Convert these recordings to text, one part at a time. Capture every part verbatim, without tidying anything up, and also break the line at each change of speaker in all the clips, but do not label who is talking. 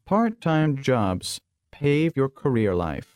part-time jobs pave your career life.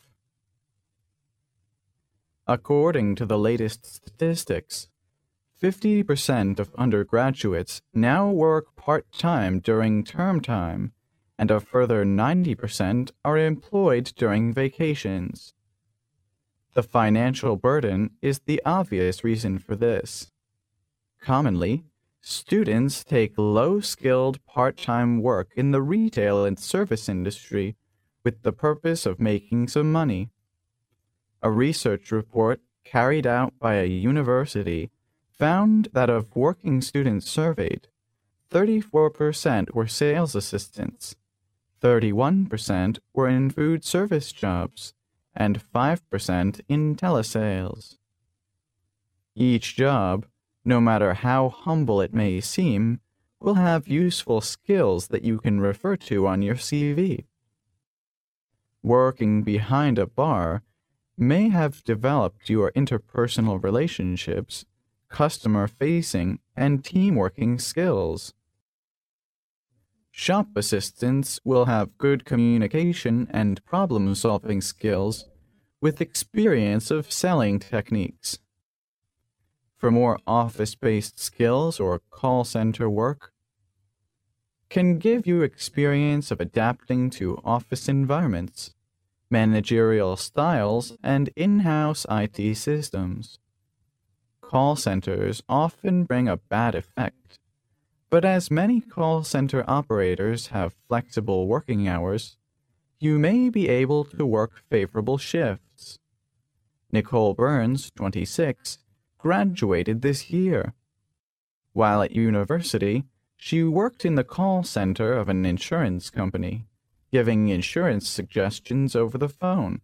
According to the latest statistics, fifty percent of undergraduates now work part-time during term time, and a further ninety percent are employed during vacations. The financial burden is the obvious reason for this. Commonly, students take low-skilled part-time work in the retail and service industry with the purpose of making some money. A research report carried out by a university found that of working students surveyed, thirty-four percent were sales assistants, thirty-one percent were in food service jobs, and five percent in telesales. Each job, no matter how humble it may seem, will have useful skills that you can refer to on your C V. Working behind a bar may have developed your interpersonal relationships, customer-facing, and team-working skills. Shop assistants will have good communication and problem-solving skills with experience of selling techniques. For more office-based skills or call center work, can give you experience of adapting to office environments, managerial styles, and in-house I T systems. Call centers often bring a bad effect, but as many call center operators have flexible working hours, you may be able to work favorable shifts. Nicole Burns, twenty-six, graduated this year. While at university, she worked in the call center of an insurance company, giving insurance suggestions over the phone.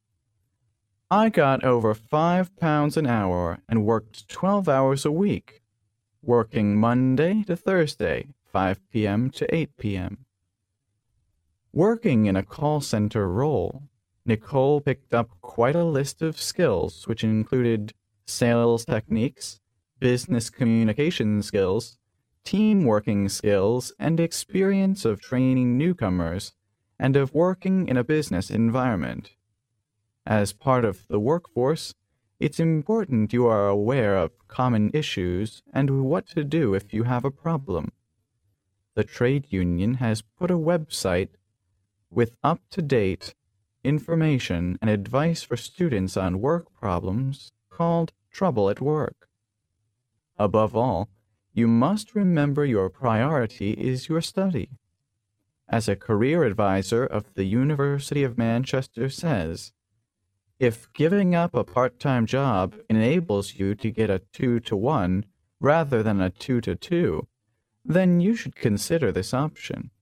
I got over five pounds an hour and worked twelve hours a week, working Monday to Thursday, five p.m. to eight p.m. Working in a call center role, Nicole picked up quite a list of skills which included sales techniques, business communication skills, team working skills, and experience of training newcomers and of working in a business environment. As part of the workforce, it's important you are aware of common issues and what to do if you have a problem. The trade union has put a website with up-to-date information and advice for students on work problems called Trouble at Work. Above all, you must remember your priority is your study. As a career advisor of the University of Manchester says, if giving up a part-time job enables you to get a two to one rather than a two to two, then you should consider this option.